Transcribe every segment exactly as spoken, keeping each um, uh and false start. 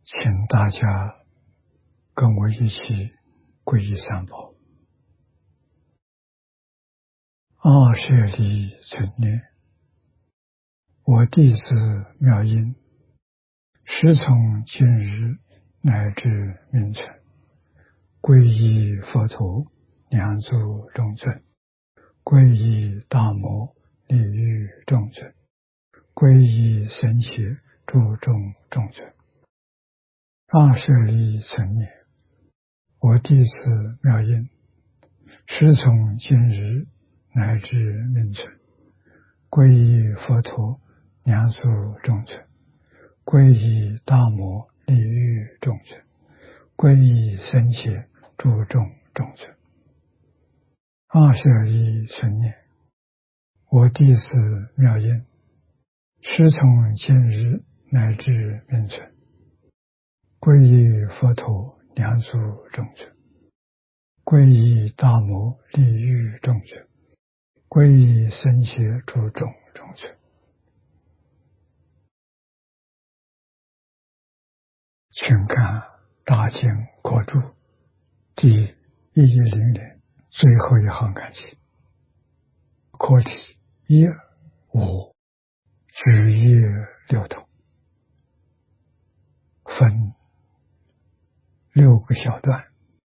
请大家跟我一起皈依三宝。二舍离存念，我弟子妙音，时从今日乃至明存，皈依佛陀，两足中尊；皈依大摩，利欲中尊；皈依神邪，诸众中尊。二舍离存念，我弟子妙音，时从今日乃至明存，皈依佛陀，两足中尊；皈依大摩，利欲中尊；皈依神邪，诸众中尊。二舍离存念，我弟子妙音，时从今日乃至明存，皈依佛陀，两足中尊；皈依大摩，利欲中尊；皈依神邪，诸众中尊。请看大经课注第一一零年最后一行看起，课题一五举业六通，分六个小段，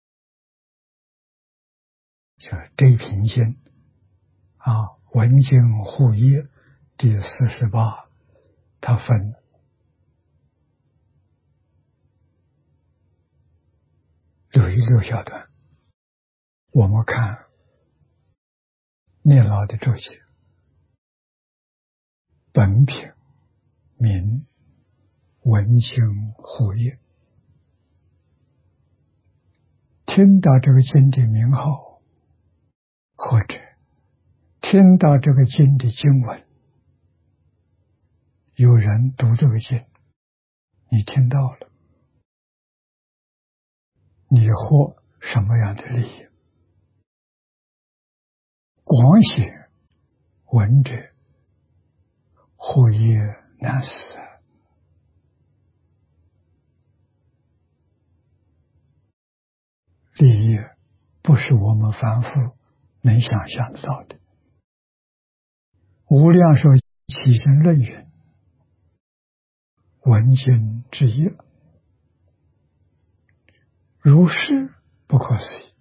叫这品经啊，文经护业第四十八，它分六一六小段。我们看聂老的注解，本品名文经护业。听到这个经的名号，或者听到这个经的经文，有人读这个经，你听到了，你获什么样的利益？广显闻者，获业难思。利益不是我们凡夫能想象得到的。无量寿起身论云：闻经之业，如是不可思议。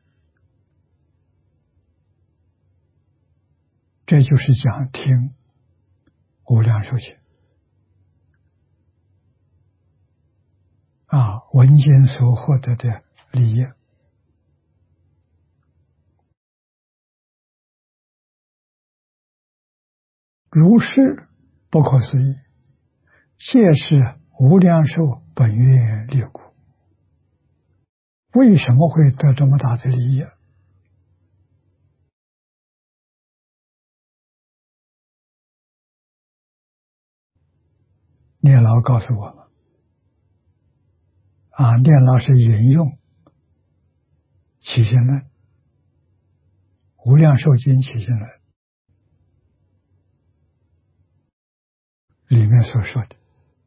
这就是讲听无量寿经啊，闻经所获得的利益。如是不可思议，皆是无量寿本愿力故。为什么会得这么大的利益？聂老告诉我们啊，聂老是引用起信论，无量寿经起信论里面所说的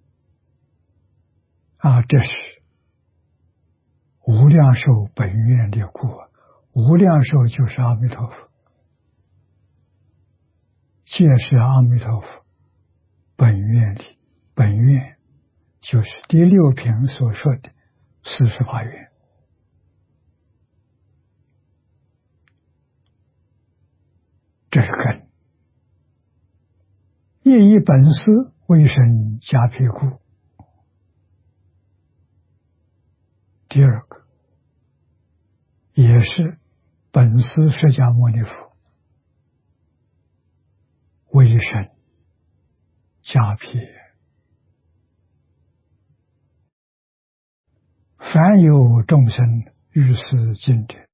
啊，这是无量寿本愿力故。无量寿就是阿弥陀佛，皆是阿弥陀佛本愿力。本愿就是第六品所说的四十八愿。这是根。业以本师为生加辟故。第二个也是本师释迦牟尼佛为生加辟。凡有众生遇是经者，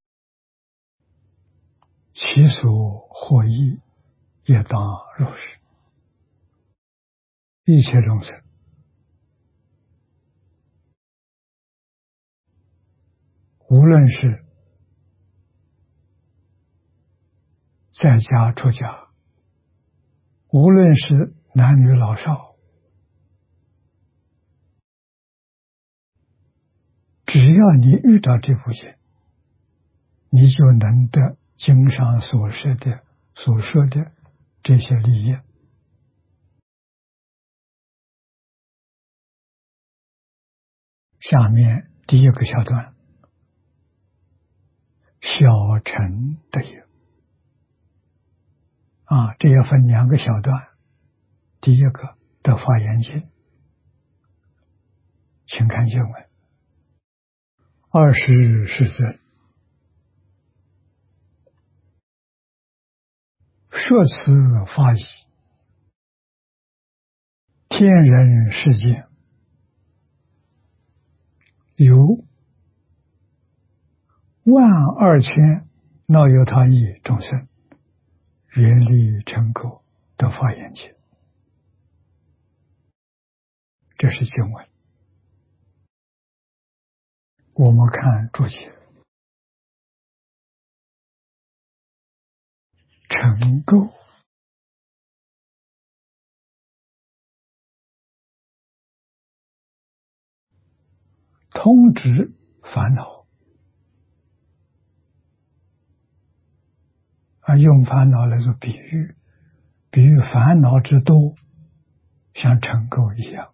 其所获益也当如是。一切众生无论是在家出家，无论是男女老少， 只要你遇到这部经，你就能得经上所说的所说的这些利益。下面第一个小段，小乘得有啊，这要分两个小段。第一个的华严经，请看经文：二十世尊说此法义，天人世界有万二千那由他意众生，愿力成垢得华严经。这是经文。我们看注解，成垢通知烦恼啊，用烦恼来做比喻，比喻烦恼之多，像尘垢一样。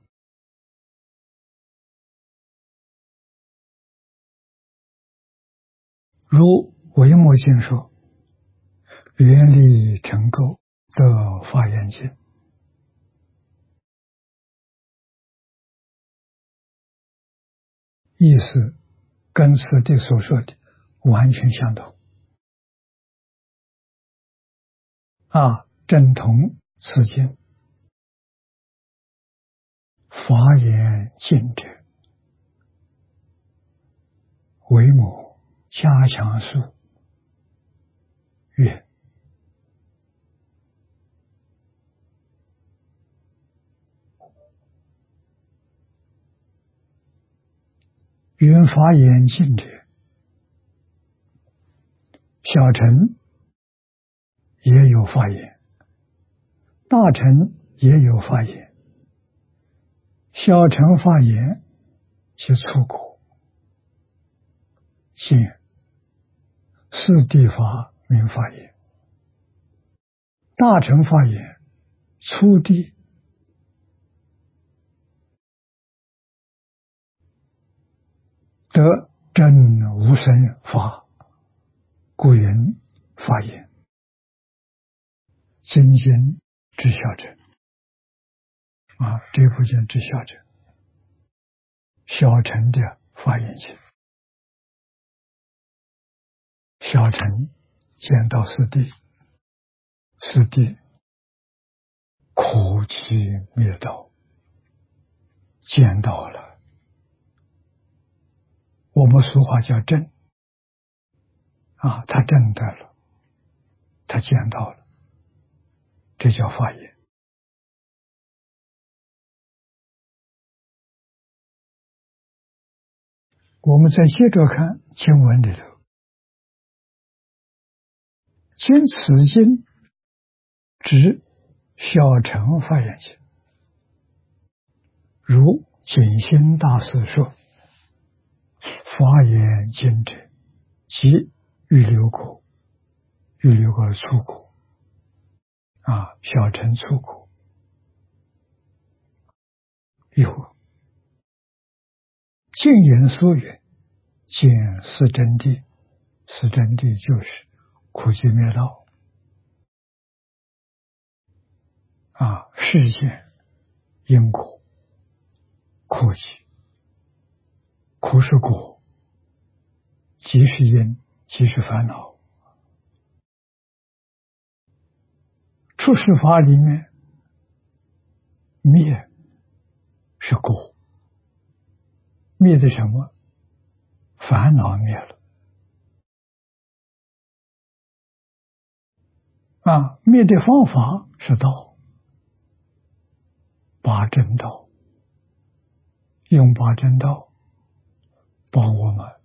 如维摩经说：“愿力成垢得华严经。”意思跟此地所说的完全相同啊，正同此经。华严经者，维摩加强术曰：云华严经者，小乘也有法言，大乘也有法言。小乘法言其出果，见四谛法名法言；大乘法言初谛得真无生法，故云法言。精进之小乘啊，这部经之小乘，小乘的法言经，小乘见到四谛，四谛苦集灭道，见到了。我们俗话叫证啊，他证得了，他见到了，这叫法言。我们再接着看经文里头，今此经指小乘法言经，如景心大师说：“法言经者，即预流果，预流果的出果啊，小乘出果。有净言所云，见四真谛，四真谛就是苦集灭道啊，世间因果，苦集，苦是果，集是因，集是烦恼。出世法里面，灭是果，灭的什么？烦恼灭了啊，灭的方法是道，八正道，用八正道帮我们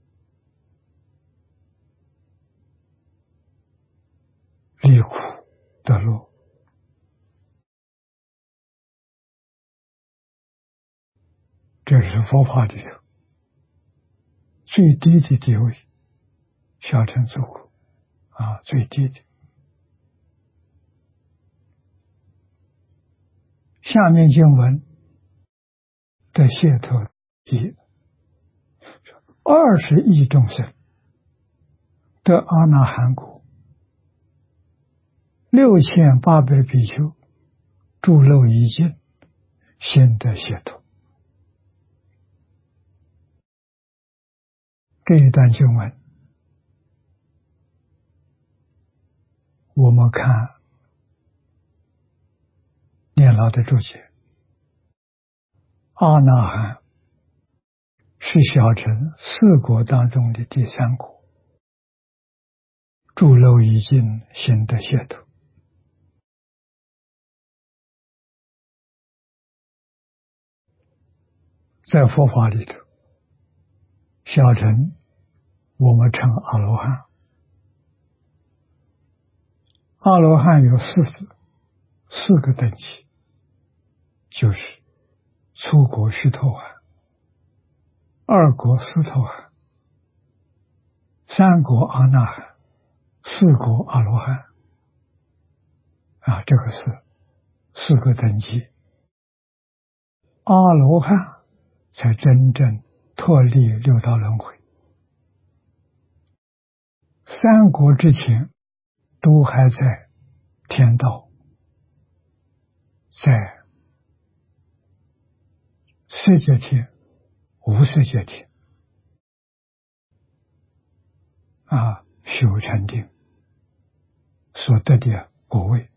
离苦得乐。这是佛法里头最低的地位，小乘做过啊，最低的。下面经文的解脱一，二十亿众生得阿那含果，六千八百比丘诸漏已尽，心得解脱。这一段经文，我们看念老的注解，阿那含是小乘四果当中的第三果，诸漏已尽，心得解脱。在佛法里头，小乘我们称阿罗汉，阿罗汉有四四个等级，就是初果须陀洹，二果斯陀含，三果阿那含，四果阿罗汉啊，这个是四个等级。阿罗汉才真正脱离六道轮回，三果之前都还在天道，在色界天、无色界天啊，修禅定所得的果位。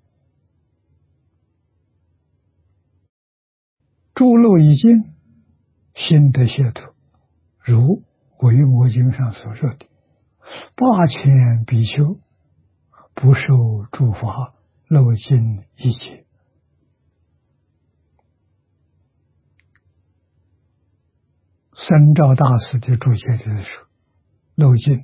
诸漏已尽，心得解脱，如维摩经上所说的八千比丘不受诸法，漏尽一切。三照大师的注解就是说，漏尽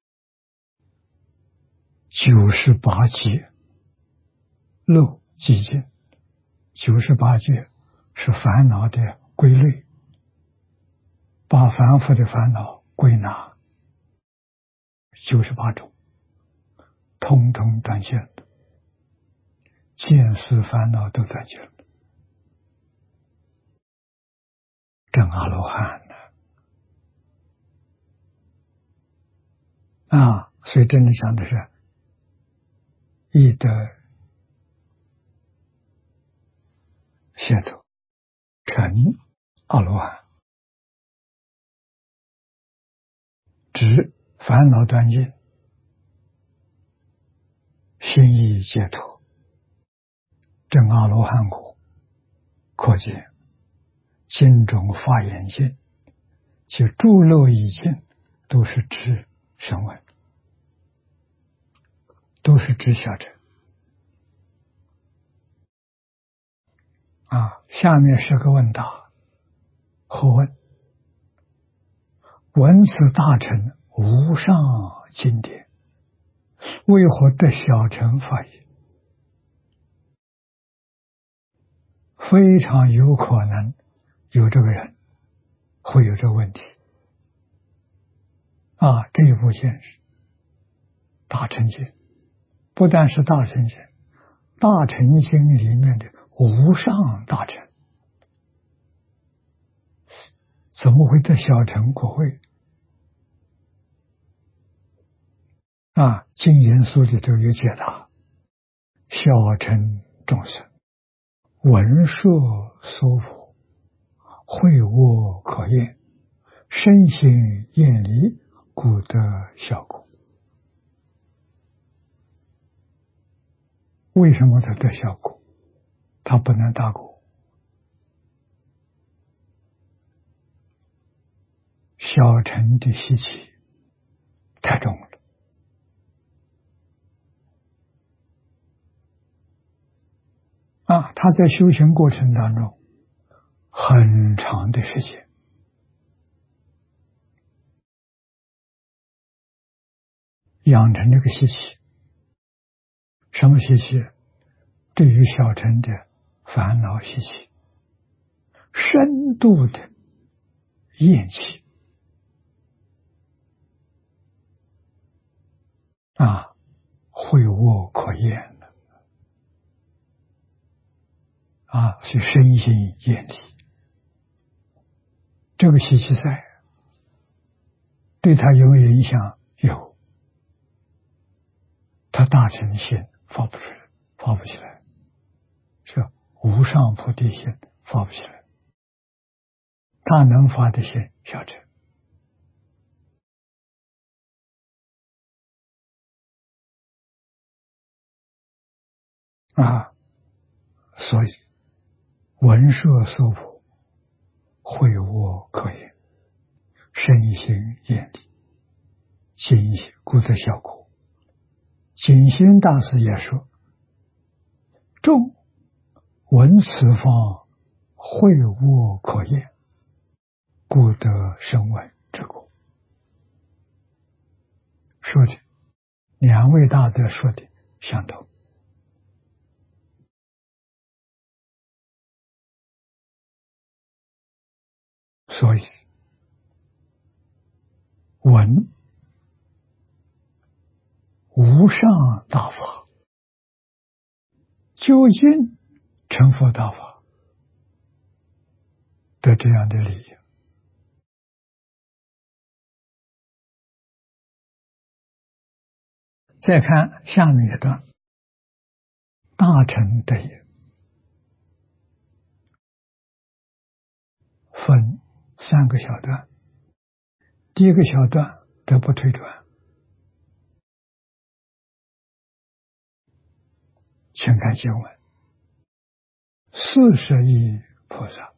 九十八劫，漏寂尽，九十八劫是烦恼的归类，把凡夫的烦恼归纳九十八种，通通断尽了，见思烦恼都断尽了，真阿罗汉呢啊！所以真的讲的是易得解脱，成阿罗汉，指烦恼断尽，心意解脱，证阿罗汉果。可见经中发言尽及诸漏已尽，都是指声闻，都是指小乘啊。下面是个问答，何问？闻此大乘无上经典，为何得小乘法也？非常有可能有这个人会有这个问题啊！这一部经是大乘经，不但是大乘经，大乘经里面的无上大乘，怎么会得小乘果位啊？经言书里头有解答，小乘众生闻说娑婆，会窝可厌，身心厌离，故得小果。为什么他得小果？他不能大果。小乘的习气太重了啊！他在修行过程当中很长的时间养成这个习气。什么习气？对于小乘的烦恼习气，深度的厌弃啊，会卧可厌的啊，是身心厌离。这个习气在，对他有没有影响？有。他大乘心发不出来，发不起来，是无上菩提心发不起来。他能发的心小乘啊，所以闻说娑婆，会卧可言，身心厌离，尽故得效果。景心大师也说：众闻此方，会卧可言，故得声闻之果。说的两位大德说的相同。所以闻无上大法，究竟成佛大法的这样的理由。再看下面一段，大乘得也，分三个小段。第一个小段得不退转，请看经文：四十亿菩萨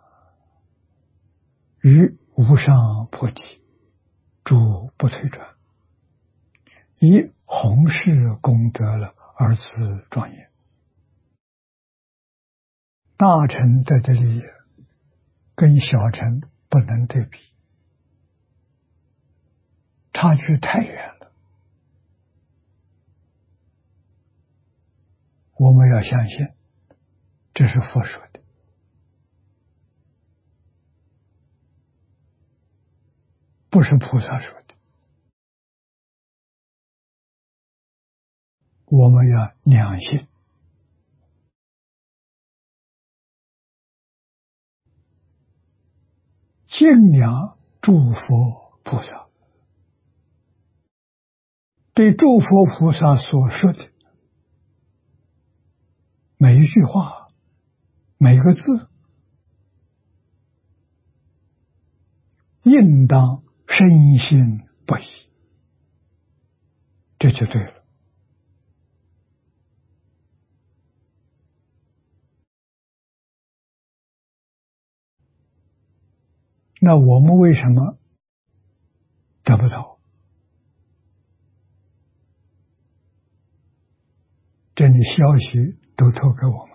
于无上菩提，诸不退转，以弘誓功德了而此庄严。大乘得的利益跟小乘不能对比，差距太远了。我们要相信这是佛说的，不是菩萨说的。我们要两信，敬仰诸佛菩萨，对诸佛菩萨所说的每一句话，每个字，应当深信不疑，这就对了。那我们为什么得不到？这里消息都透给我们，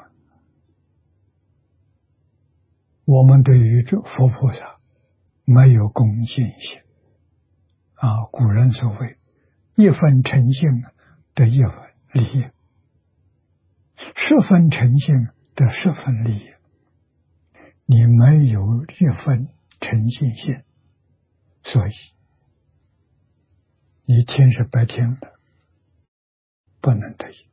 我们对于这佛菩萨没有恭敬心啊！古人所谓一分诚信得一分利益，十分诚信得十分利益。你没有一分诚信心，所以你听是白听的，不能得益。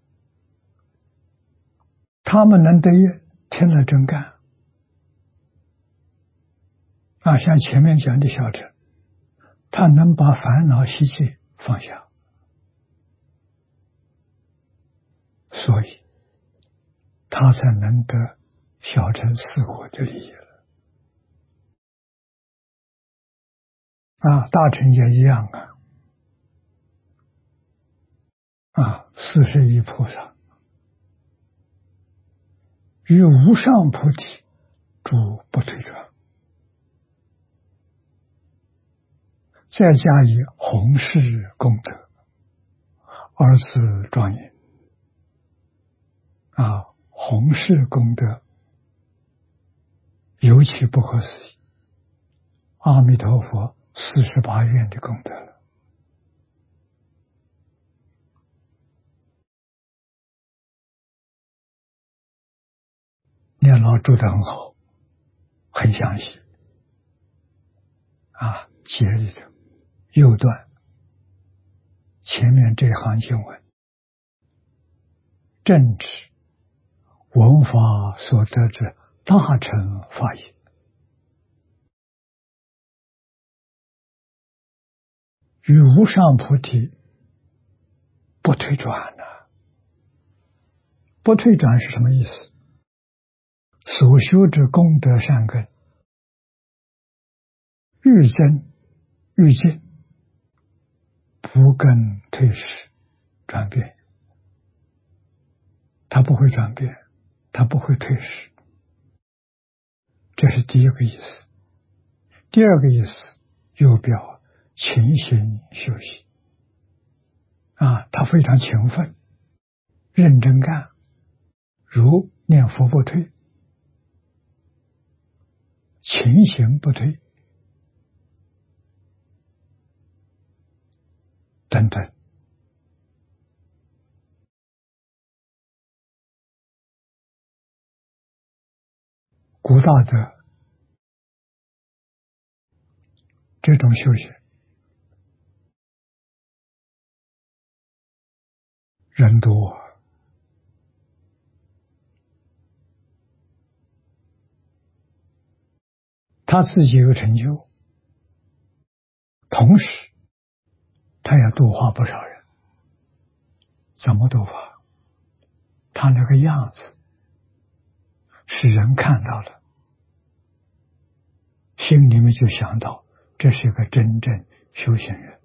他们能得益，听了真干啊！像前面讲的小乘，他能把烦恼习气放下，所以他才能得小乘四果的利益了。啊，大乘也一样啊！啊，四十亿菩萨于无上菩提，诸不退转，再加以弘誓功德，而此庄严。啊，弘誓功德尤其不可思议，阿弥陀佛四十八愿的功德了。念老住得很好，很详细啊，节里头右段前面这行经文，正指闻法所得之大乘法义，与无上菩提不退转呢、啊？不退转是什么意思？所修之功德善根，愈增愈进，不更退失转变，它不会转变，它不会退失，这是第一个意思。第二个意思，又表勤行修习啊，他非常勤奋，认真干，如念佛不退，勤行不退，等等。古大德这种修行人多，他自己有成就，同时他也度化不少人。怎么度化？他那个样子使人看到了，心里面就想到这是一个真正修行人。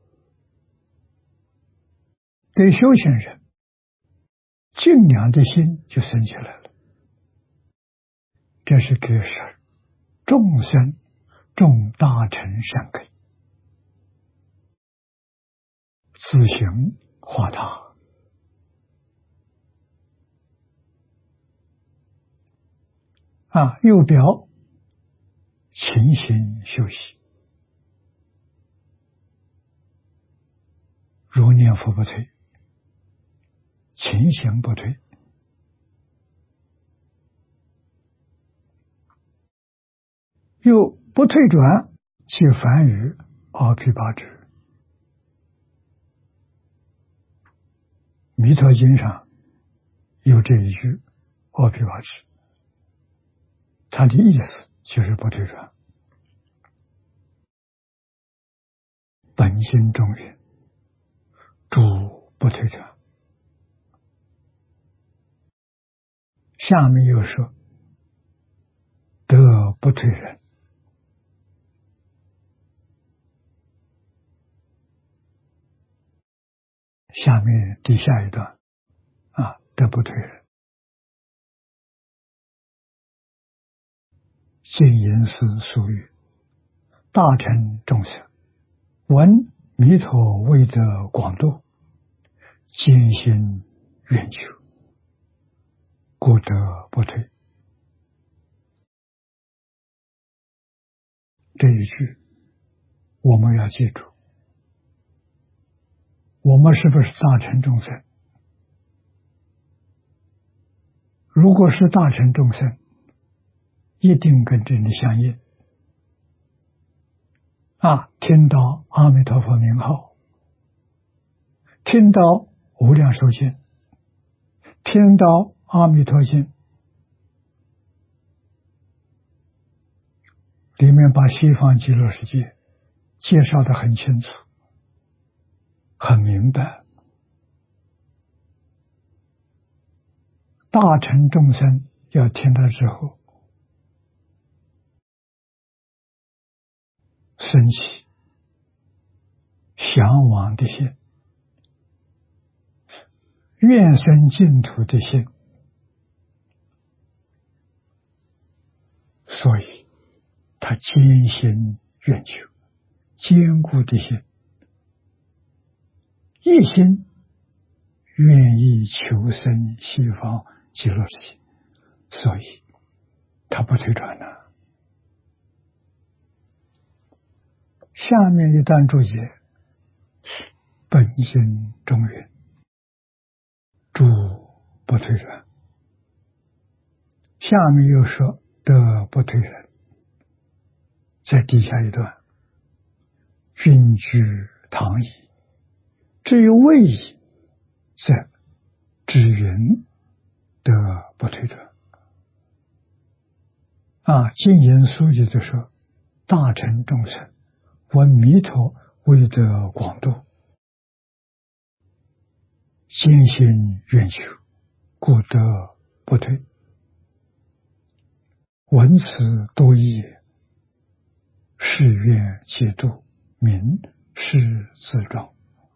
对修行人敬仰的心就生起来了，这是给使众生种大乘善根，自行化他。啊，又表勤行修习，如念佛不退，勤行不退，又不退转，即梵语阿毗跋致。弥陀经上有这一句阿毗跋致，它的意思就是不退转。本心中人，诸不退转。下面又说得不退人，下面第下一段啊，得不退人。净言师俗语，大乘众生闻弥陀为得广度，坚心愿求，故得不退。这一句我们要记住，我们是不是大乘众生？如果是大乘众生，一定跟这里相应啊！听到阿弥陀佛名号，听到无量寿经，听到阿弥陀经，里面把西方极乐世界介绍得很清楚，很明白。大乘众生要听到之后，升起向往的心，愿生净土的心，所以他坚心愿求，坚固的心，一心愿意求生西方极乐世界，所以他不退转了。下面一段注解，本心中人，诸不退转。下面又说得不退人，在底下一段，均居堂矣， 至于位移，则知云得不退转。啊，净言书记就说：大乘众生闻弥陀为得广度，坚信愿求，故得不退。闻此多义，誓愿解度，名是自庄。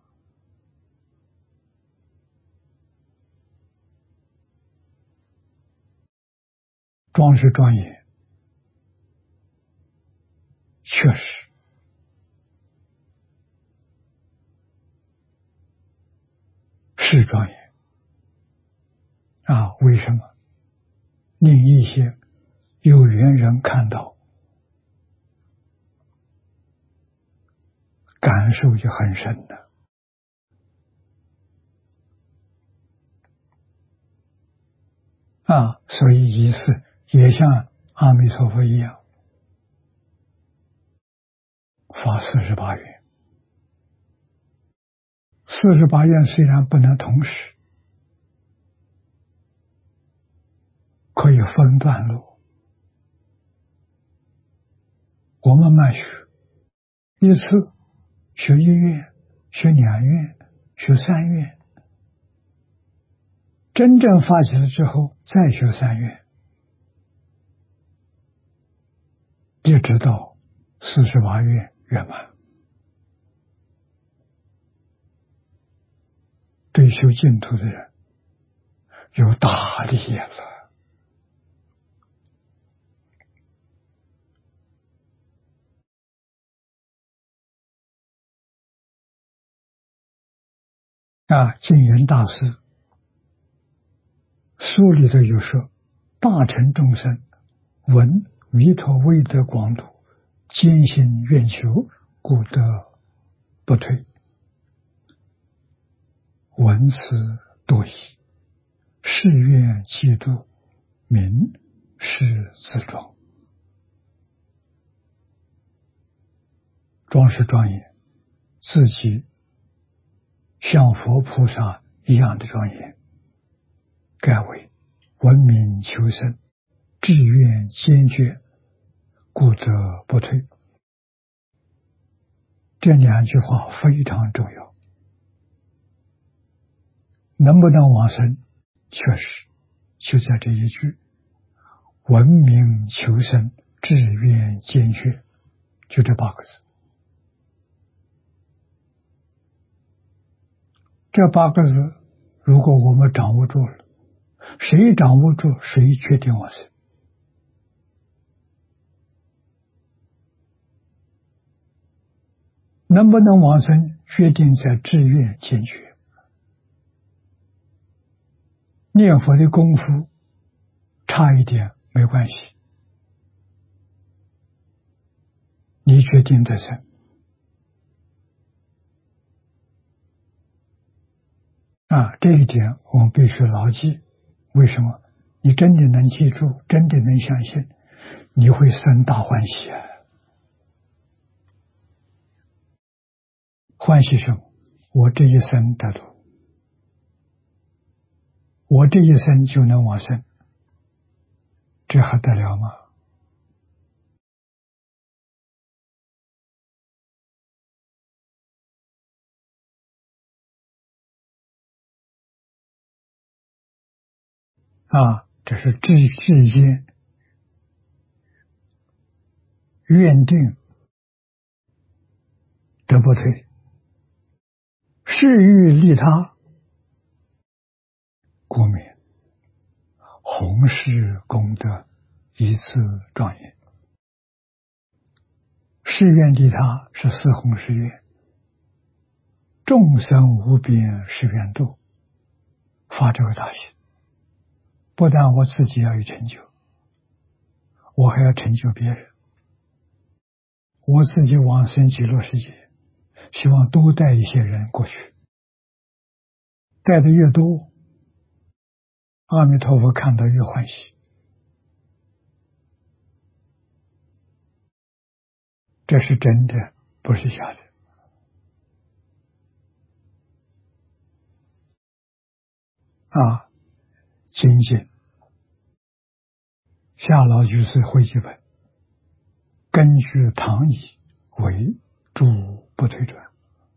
庄是庄严，确实是庄严啊！为什么？令一些有缘人看到，感受就很深的啊！所以仪式也像阿弥陀佛一样，发四十八愿。四十八愿虽然不能同时，可以分段落。我慢慢学，一次学一愿，学两愿，学三愿，真正发起了之后，再学三愿，一直到四十八愿圆满。对修净土的人有大利益了。啊，净云大师书里头有说：大乘众生闻弥陀威德广度，坚信愿求，故得不退。闻此多疑，誓愿戒度，名是自庄。庄是庄严，自己像佛菩萨一样的庄严，盖为闻名求生，志愿坚决，故得不退。这两句话非常重要。能不能往生，确实就在这一句闻名求生，志愿坚决，就这八个字。这八个字如果我们掌握住了，谁掌握住谁确定往生。能不能往生决定在志愿坚决。念佛的功夫差一点没关系，你决定得生。啊，这一点我们必须牢记。为什么？你真的能记住，真的能相信，你会生大欢喜啊！欢喜什么？我这一生得度，我这一生就能往生，这还得了吗？啊，这是至至间愿定得不退，誓欲利他，故名弘誓功德，以次庄严。誓愿利他是四弘誓愿，众生无边誓愿度，发这个大心。不但我自己要有成就，我还要成就别人。我自己往生极乐世界，希望多带一些人过去，带的越多，阿弥陀佛看到越欢喜。这是真的，不是假的。 啊，精进下老居士会记本，根据唐译为诸不退转，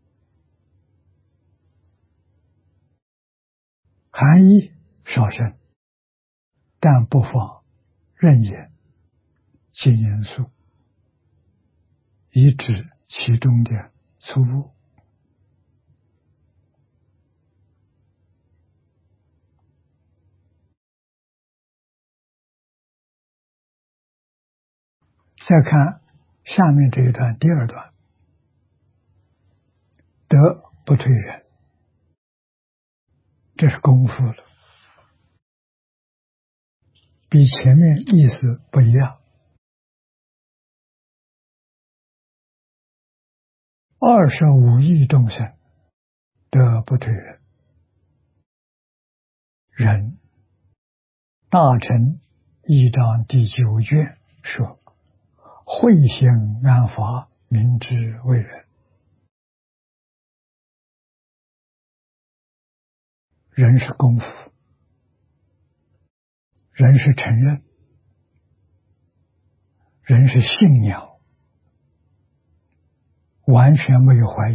含义稍深，但不妨任言尽因素，以指其中的错误。再看下面这一段第二段，德不退人，这是功夫了，比前面意思不一样。二十五亿众生，德不退人。人大乘一章第九卷说，慧行安法，明之为人。人是功夫，人是承认，人是信仰，完全没有怀疑，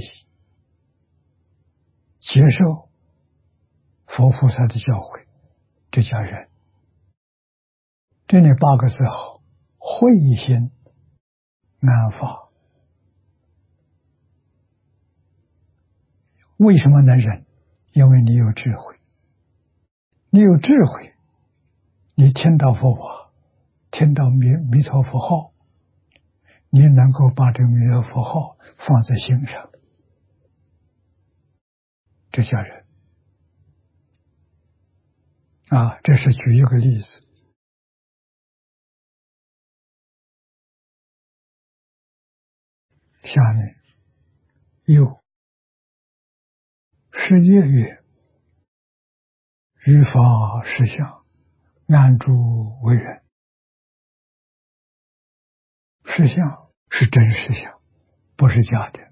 接受佛菩萨的教诲，这叫人。这里八个字好，慧心安法。为什么能忍？因为你有智慧，你有智慧，你听到佛法，听到弥弥陀佛号，你能够把这个弥陀佛号放在心上，这叫人啊。这是举一个例子。下面又是业曰，于法实相，安住为人。实相是真实相，不是假的，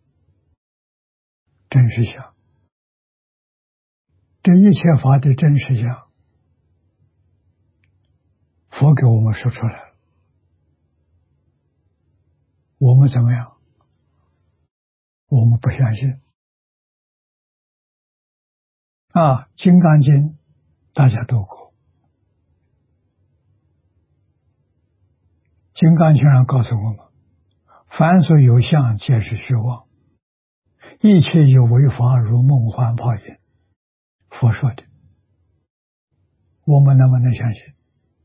真实相。这一切法的真实相，佛给我们说出来了，我们怎么样？我们不相信啊！《金刚经》大家读过，《金刚经》上告诉我们，凡所有相，皆是虚妄，一切有为法，如梦幻泡影。佛说的，我们能不能相信？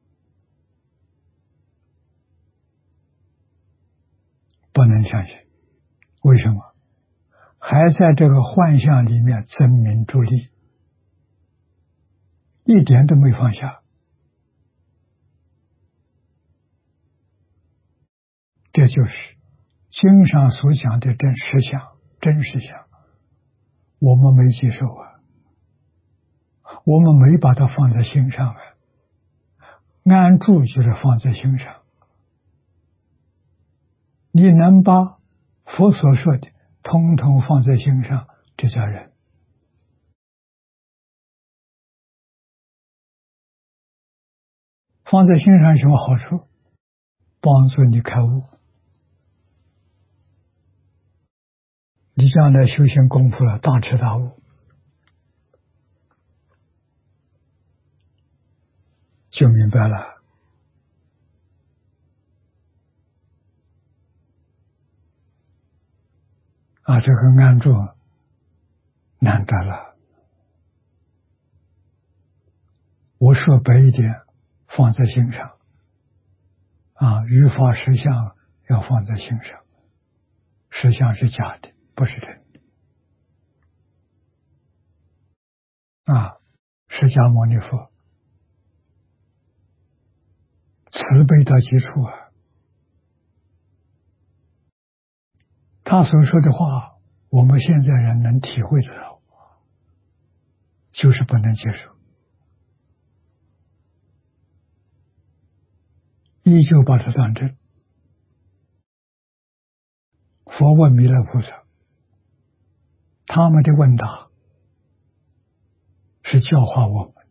不能相信。为什么？还在这个幻象里面争名逐利，一点都没放下。这就是经上所讲的真实相、真实相，我们没接受啊，我们没把它放在心上啊。安住就是放在心上，你能把佛所说的通通放在心上，这叫人。放在心上有什么好处？帮助你开悟。你将来修行功夫了，大彻大悟，就明白了。啊，这个安住难得了。我说白一点，放在心上。啊，于法实相要放在心上，实相是假的，不是真的。啊，释迦牟尼佛慈悲到极处啊，他所说的话，我们现在人能体会得到，就是不能接受，依旧把它当真。佛问弥勒菩萨，他们的问答是是教化我们，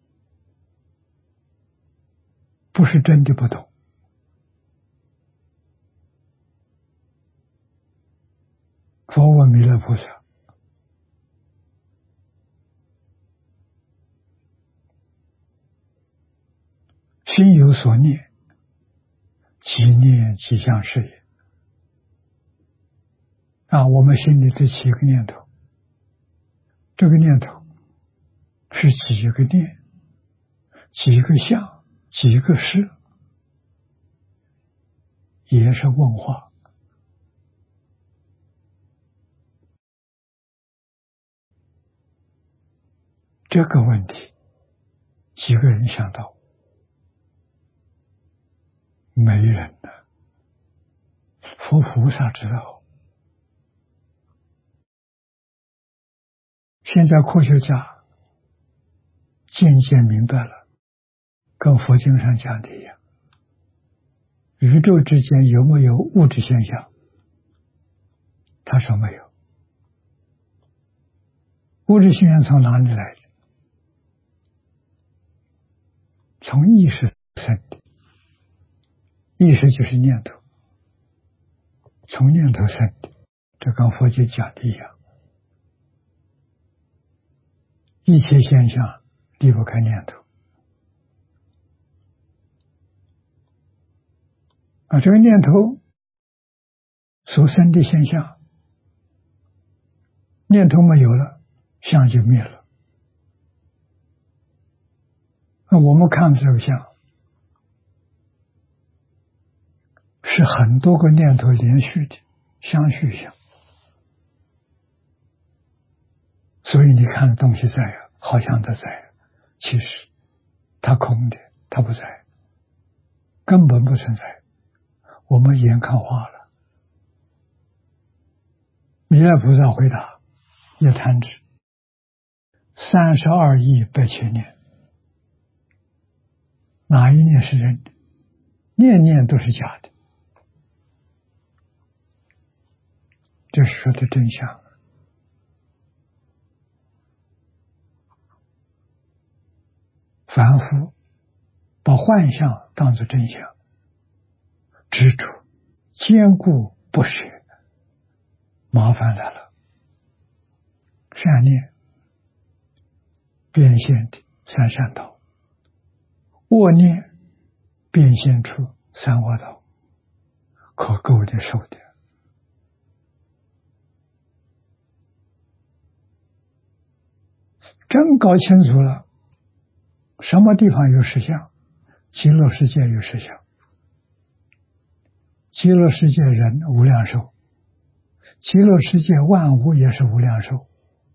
不是真的不懂。佛问弥勒菩萨，心有所念，即念即相是也。啊，我们心里的起一个念头，这个念头是几个念，几个相，几个识，也是问话。这个问题，几个人想到？没人呢。佛菩萨知道。现在科学家渐渐明白了，跟佛经上讲的一样，宇宙之间有没有物质现象？他说没有。物质现象从哪里来的？从意识生的。意识就是念头，从念头生的，这跟佛经讲的一样。一切现象离不开念头，啊，这个念头所生的现象，念头没有了，相就灭了。那我们看这个相，是很多个念头连续的相续相，所以你看东西在啊，好像它在，其实它空的，它不在，根本不存在。我们眼看化了。弥勒菩萨回答：一弹指，三十二亿百千年，哪一念是真的？念念都是假的。这是说的真相。凡夫把幻象当作真相，执着坚固不舍，麻烦来了。善念变现的三善道，恶念变现出三恶道，可够的受的。真搞清楚了，什么地方有实相？极乐世界有实相。极乐世界人无量寿，极乐世界万物也是无量寿，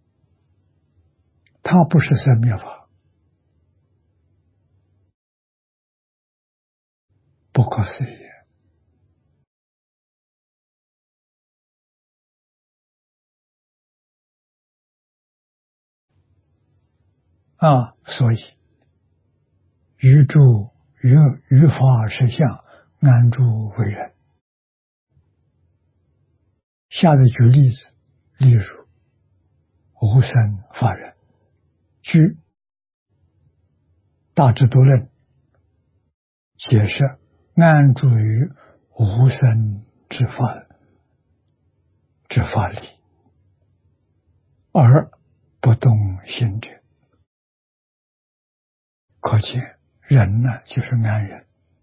它不是生灭法，不可思议啊！所以于诸于于法实相，安住为人。下面举例子，例如无生法忍，据大智度论解释，安住于无生之法之法理，而不动心者。可见人呢，就是安忍，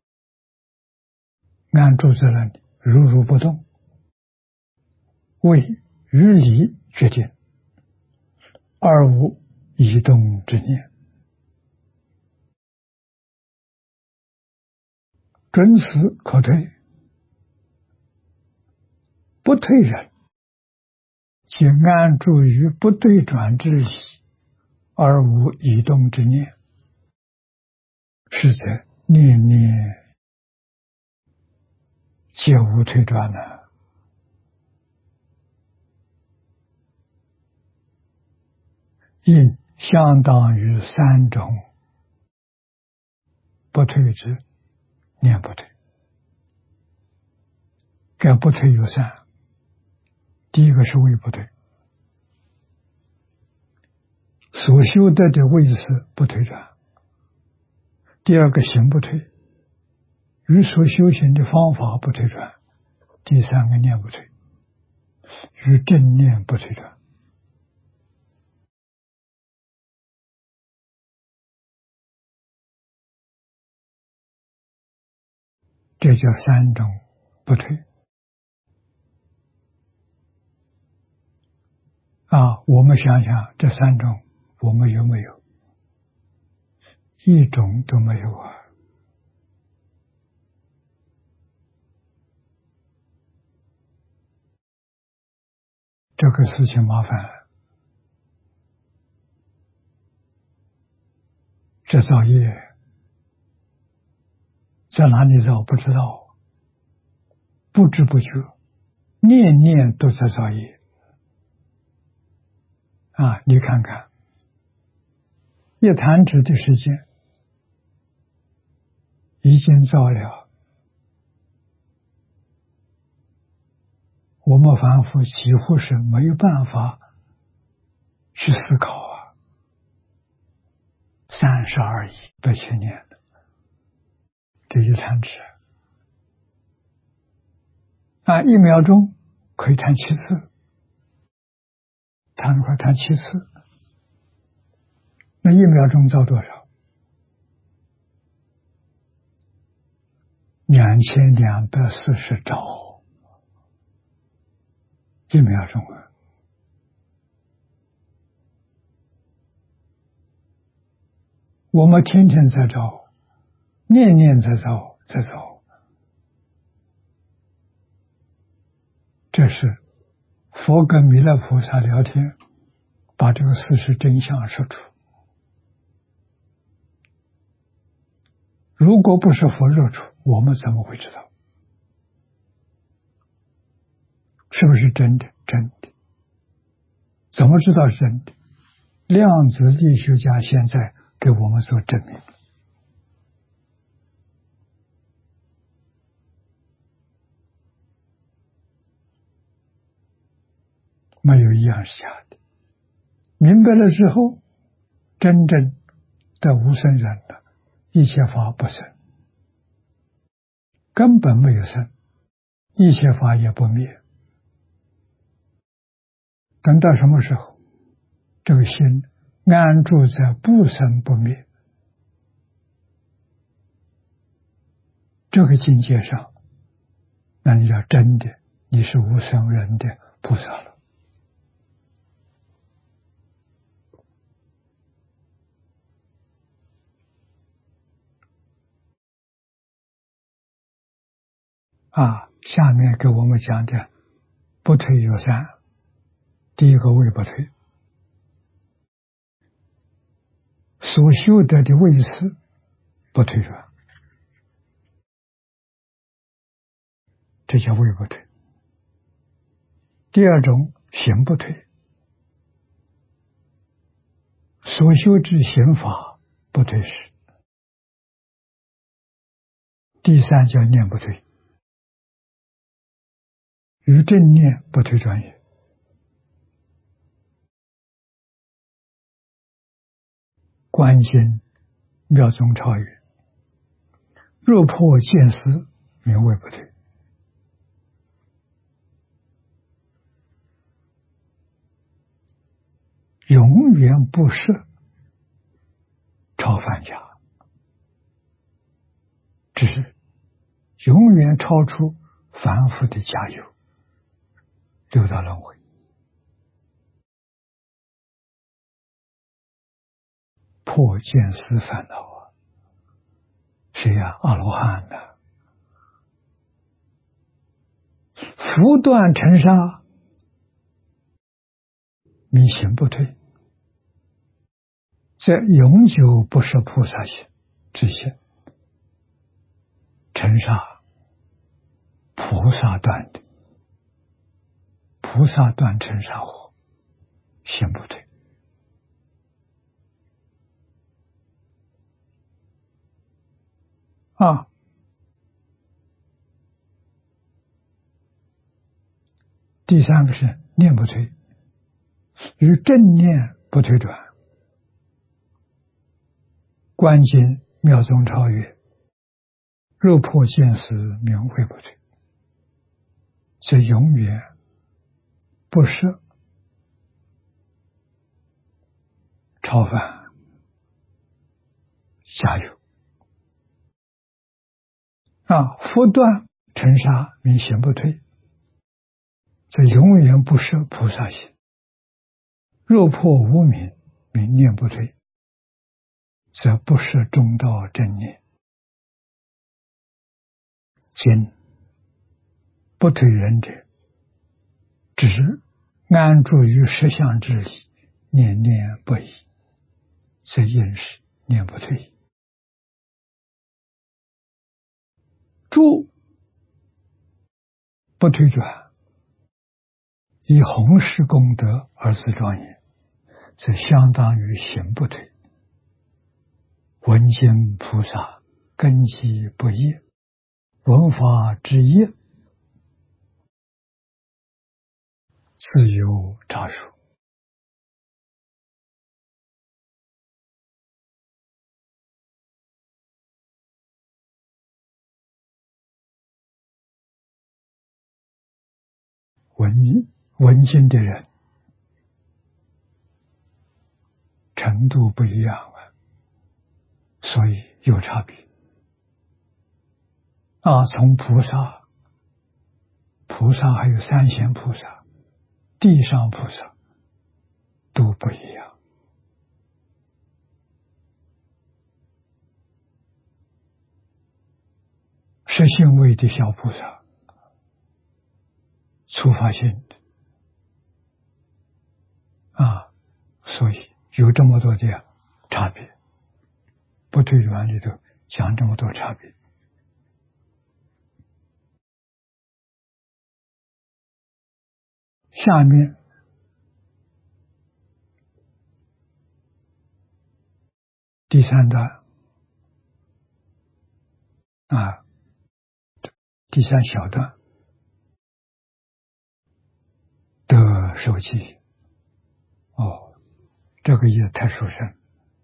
安住在那里，如如不动，为于理决定，而无移动之念。准死可退，不退人，即安住于不对转之理，而无移动之念，是则念念皆无退转呢。因相当于三种不退之念不退。该不退有三，第一个是位不退， 所修得的位次不退转。第二个行不退，与所修行的方法不退转。第三个念不退，与正念不退转。这叫三种不退。啊，我们想想这三种我们有没有？一种都没有啊！这个事情麻烦了。这造业在哪里造不知道，不知不觉，念念都在造业。啊，你看看，一弹指的时间，已经造了，我们凡夫几乎是没有办法去思考啊。三十二亿八千年的这一弹指啊，一秒钟可以弹七次，弹快弹七次，那一秒钟造多少？两千两百四十兆一秒钟啊！我们天天在造，念念在造，在造。这是佛跟弥勒菩萨聊天，把这个事实真相说出。如果不是佛说出，我们怎么会知道？是不是真的？真的。怎么知道是真的？量子力学家现在给我们做证明。没有一样是假的。明白了之后，真正的无生人了，一切法不生，根本没有生，一切法也不灭。等到什么时候，这个心安住在不生不灭这个境界上，那你要真的你是无生人的菩萨了。啊，下面给我们讲的不退有三。第一个位不退，所修得的位次不退转，这叫位不退。第二种行不退，所修之行法不退时。第三叫念不退，与正念不退转也。观经妙宗超越，若破见思，名位不退。永远不设超凡家，只是永远超出凡夫的家有，六道轮回。破见思烦恼啊，谁呀？阿罗汉呢？拂断尘沙，迷行不退，这永久不是菩萨行之行。尘沙菩萨断的，菩萨断尘沙火，行不退。啊，第三个是念不退，与正念不退转。 观经妙中超越，肉破见识名慧不退，这永远不设超凡下有啊，佛断尘沙名行不退，这永远不设菩萨行，肉破无明名念不退，则不设中道正念，今不退人者，只安住于实相之理，念念不已，则应是念不退。住不退转，以弘誓功德而自庄严，则相当于行不退。闻经菩萨根基不业，闻法之业自有差殊。闻闻经的人程度不一样啊，所以有差别啊。从菩萨，菩萨还有三贤菩萨、地上菩萨都不一样。实性位的小菩萨，初发性的啊，所以有这么多的差别。不退转里头讲这么多差别。下面第三段啊，第三小段的受记。哦，这个也太殊胜，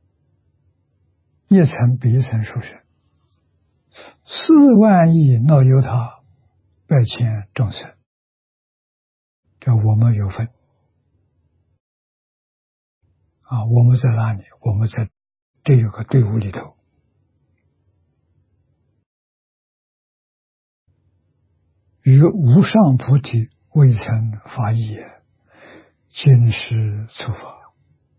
一层比一层殊胜。四万亿那由他百千众生，这我们有份啊！我们在哪里？我们在这有个队伍里头。与无上菩提未曾发意也，今世出法，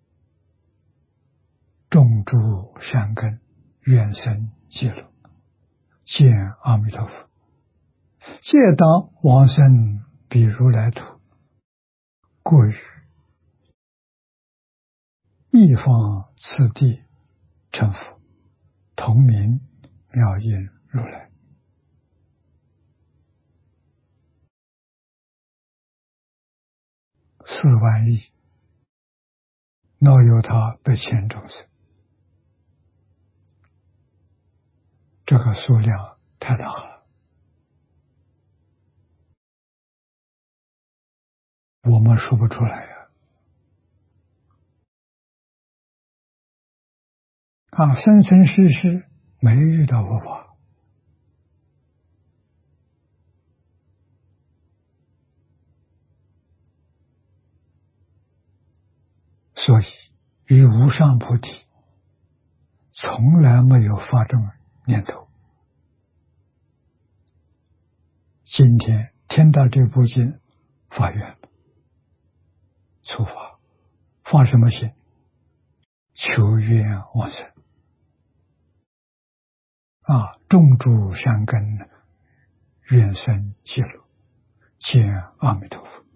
种诸善根，愿生极乐，见阿弥陀佛。借当往生彼如来土，过于一方次第成佛，同名妙音如来。四万亿那由他百千众生，这个数量太大了，我们说不出来呀！啊，生生世世没遇到佛法，所以与无上菩提从来没有发这种念头。今天听到这部经发愿了，出发，发什么心？求愿往生啊！种诸善根，愿生极乐，见阿弥陀佛。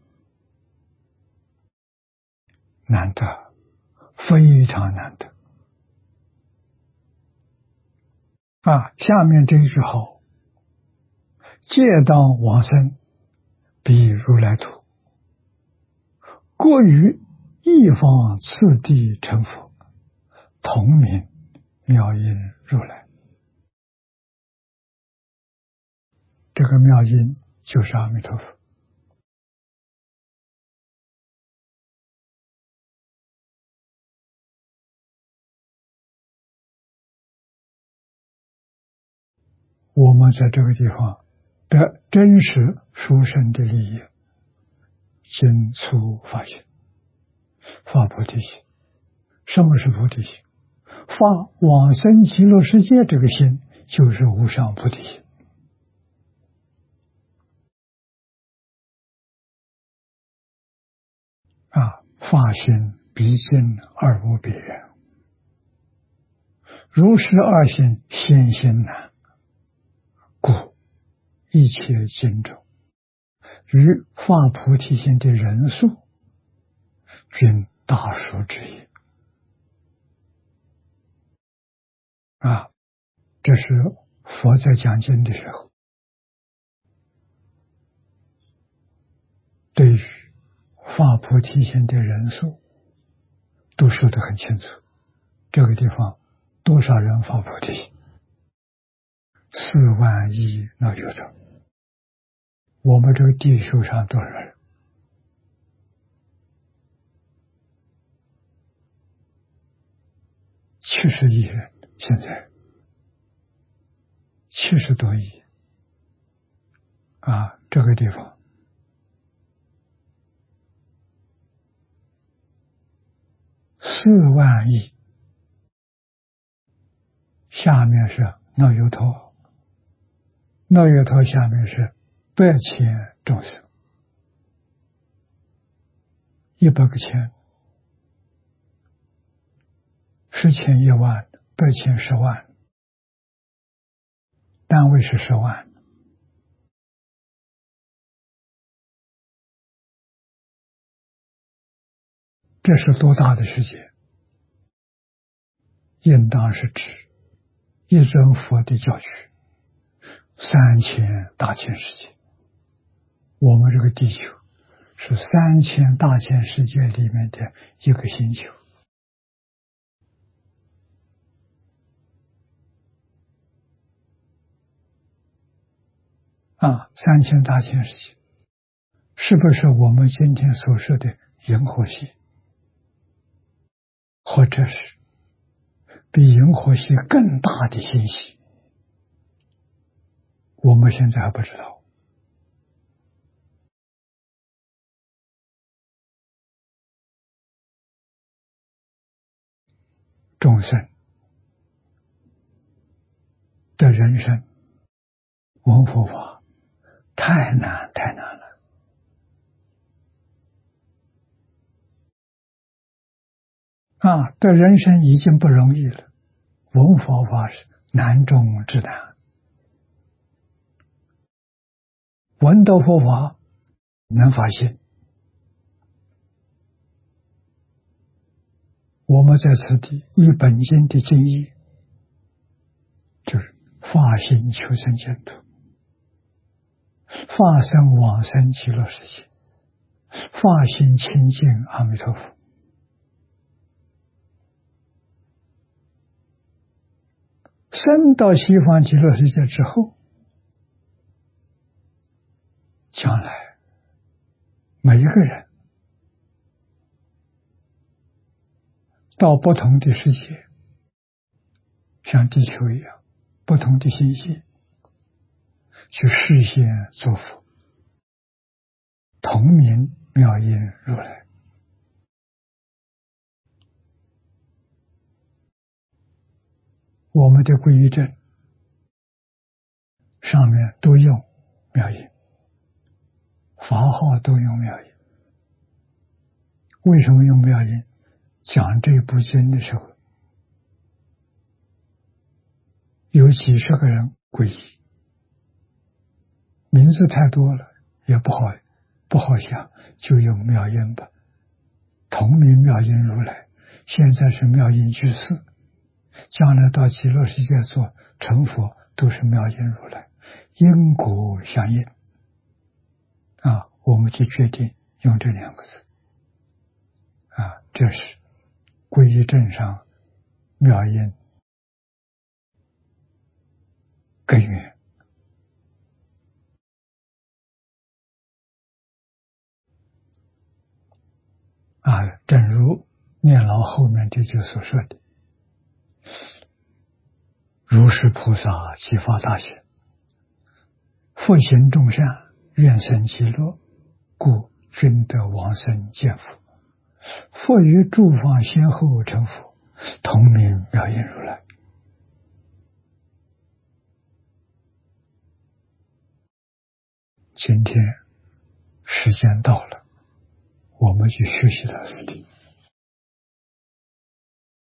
难得，非常难得啊！下面这一句好，借当往生彼如来土，过于一方次第成佛，同名妙音如来。这个妙音就是阿弥陀佛。 我们在这个地方得真实殊胜的利益，尽初发心，发菩提心。什么是菩提心？发往生极乐世界这个心，就是无上菩提心。啊，发心毕竟而无别，如是二心，先心难，故一切经中于发菩提心的人数，均大数之一。啊，这是佛在讲经的时候，对于发菩提心的人数都说得很清楚。这个地方多少人发菩提心？四万亿那有的。我们这个地球上多少人？七十亿人，现在七十多亿啊！这个地方四万亿，下面是那由他，那由他下面是百千众生，一百个千，十千一万，百千十万，单位是十万。这是多大的世界？应当是指一尊佛的教区，三千大千世界。我们这个地球是三千大千世界里面的一个星球。啊，三千大千世界，是不是我们今天所说的银河系？或者是比银河系更大的星系？我们现在还不知道。众生的人生闻佛法太难太难了。啊，这人生已经不容易了，闻佛法是难中之难。闻到佛法能发心，我们在此地依本经的经义，就是发心求生净土，发生往生极乐世界，发心亲近阿弥陀佛。生到西方极乐世界之后，将来每一个人到不同的世界，像地球一样，不同的星系去示现作佛，同名妙音如来。我们的皈依证上面都用妙音，法号都用妙音。为什么用妙音？讲这部经的时候，有几十个人皈依，名字太多了，也不好不好想，就用妙音吧。同名妙音如来，现在是妙音居士，将来到极乐世界做成佛，都是妙音如来，因果相应啊，我们就决定用这两个字啊，这是皈依证上妙音根源啊，正如念老后面这句所说的，如是菩萨即发大心， 复行众善，愿生极乐，故均得往生见佛。佛于诸方先后成佛，同名妙音如来。今天时间到了，我们去学习到此地。